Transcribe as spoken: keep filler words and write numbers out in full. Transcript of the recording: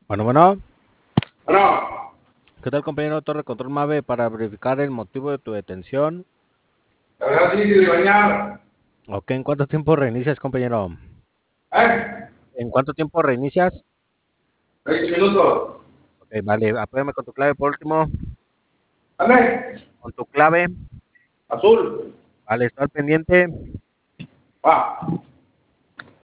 Bueno, bueno, Bueno, ¿qué tal, compañero Torre Control Mave, para verificar el motivo de tu detención? la verdad sí, sí, de bañar. ¿Ok? ¿En cuánto tiempo reinicias, compañero? ¿Eh? ¿En cuánto tiempo reinicias? veinte minutos. Ok, vale, apóyame con tu clave por último. ¿Dale? Con tu clave, Azul. vale, está al pendiente. Va.